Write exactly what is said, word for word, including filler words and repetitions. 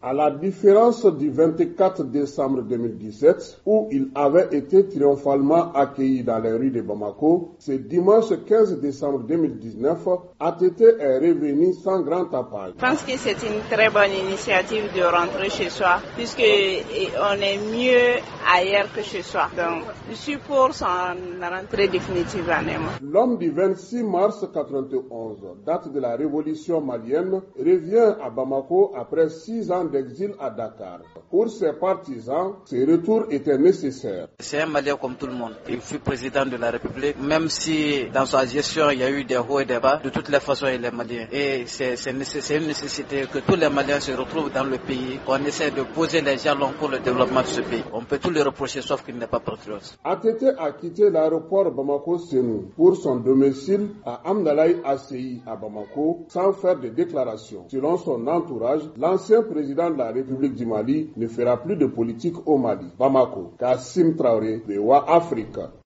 À la différence du vingt-quatre décembre deux mille dix-sept, où il avait été triomphalement accueilli dans les rues de Bamako, ce dimanche quinze décembre deux mille dix-neuf, A T T est revenu sans grand tapage. Je pense que c'est une très bonne initiative de rentrer chez soi, puisque on est mieux ailleurs que chez soi. Donc, je suis pour son rentrée définitive à Néma. L'homme du vingt-six mars quatre-vingt-onze, date de la révolution malienne, revient à Bamako après six ans d'exil à Dakar. Pour ses partisans, ce retour était nécessaire. C'est un Malien comme tout le monde. Il fut président de la République, même si dans sa gestion il y a eu des hauts et des bas, de toutes les façons il est malien. Et c'est, c'est, c'est une nécessité que tous les Maliens se retrouvent dans le pays, qu'on essaie de poser les jalons pour le développement de ce pays. On peut tout le reprocher sauf qu'il n'est pas patriote. A T T a quitté l'aéroport Bamako-Sénou pour son domicile à Amdalaï Asseyi à Bamako sans faire de déclaration. Selon son entourage, l'ancien président de la République du Mali ne fera plus de politique au Mali. Bamako, Kassim Traoré, V O A Afrique.